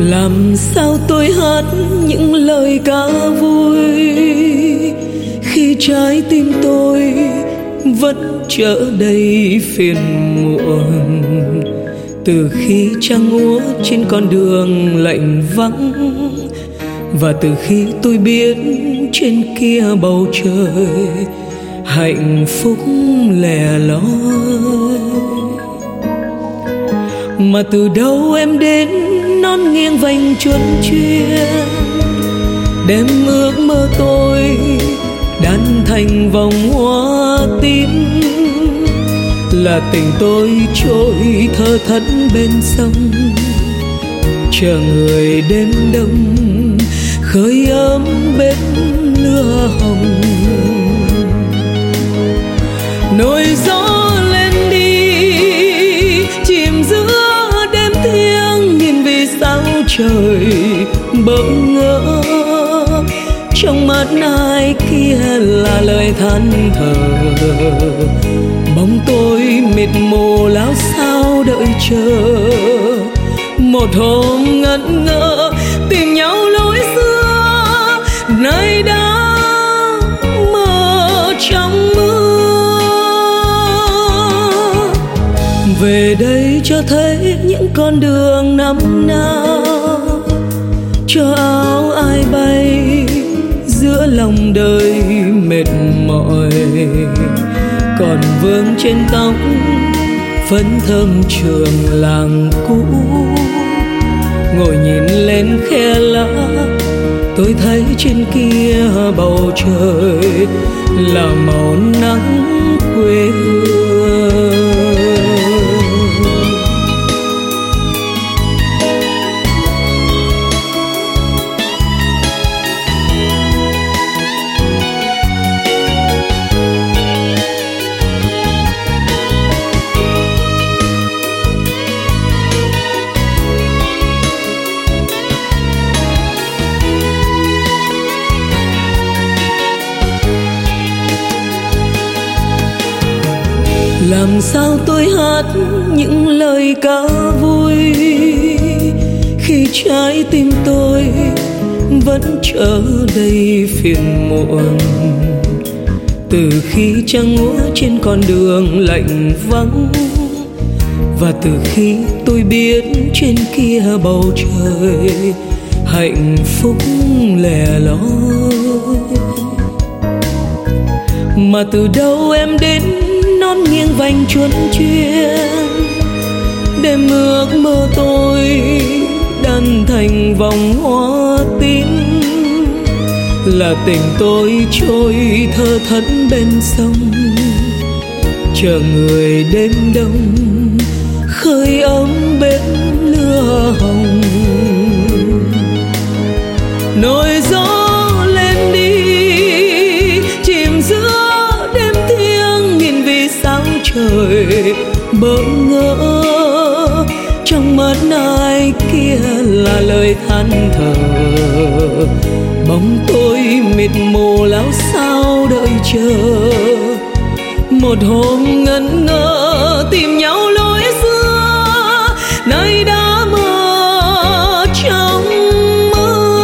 Làm sao tôi hát những lời ca vui khi trái tim tôi vẫn chở đầy phiền muộn, từ khi trăng úa trên con đường lạnh vắng, và từ khi tôi biết trên kia bầu trời hạnh phúc lẻ loi. Mà từ đâu em đến non nghiêng vành chuân chuyên, đem ước mơ tôi đan thành vòng hoa tím. Là tình tôi trôi thơ thẫn bên sông, chờ người đêm đông khơi ấm bếp lửa hồng. Nổi gió lên đi chìm giữa đêm thiêng, nhìn vì sao trời bỡ ngỡ. Trong mắt ai kia là lời than thở, bóng tôi mịt mù láo xao đợi chờ. Một hôm ngẩn ngơ tìm nhau lối xưa, nay đã mơ trong mưa. Về đây cho thấy những con đường năm nào, cho áo ai bay giữa lòng đời mệt mỏi. Còn vương trên tóc phấn thơm trường làng cũ, ngồi nhìn lên khe lá tôi thấy trên kia bầu trời là màu nắng quê hương. Làm sao tôi hát những lời ca vui khi trái tim tôi vẫn chở đầy phiền muộn, từ khi trăng úa trên con đường lạnh vắng, và từ khi tôi biết trên kia bầu trời hạnh phúc lẻ loi. Mà từ đâu em đến non nghiêng vành chuân chuyên, đem ước mơ tôi đan thành vòng hoa tím. Là tình tôi trôi thơ thẫn bên sông, chờ người đêm đông khơi ấm bếp lửa hồng. Nổi gió lên đi chìm giữa đêm thiêng, nhìn vì sao trời bỡ ngỡ. Trong mắt ai kia là lời than thở, bóng tôi mịt mù láo xao đợi chờ. Một hôm ngẩn ngơ tìm nhau lối xưa, nay đã mơ trong mơ.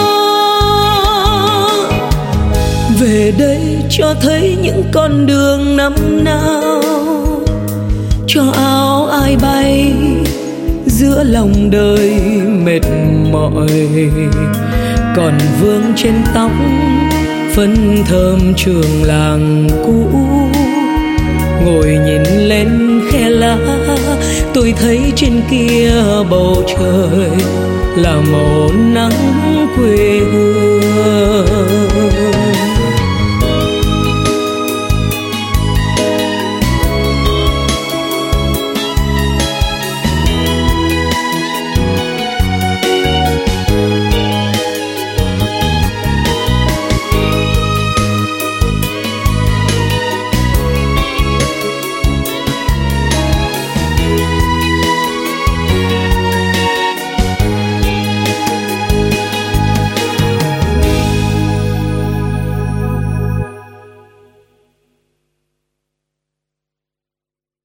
Về đây cho thấy những con đường năm nào, cho áo ai bay giữa lòng đời mệt mỏi. Còn vương trên tóc phấn thơm trường làng cũ, ngồi nhìn lên khe lá tôi thấy trên kia bầu trời là màu nắng quê hương.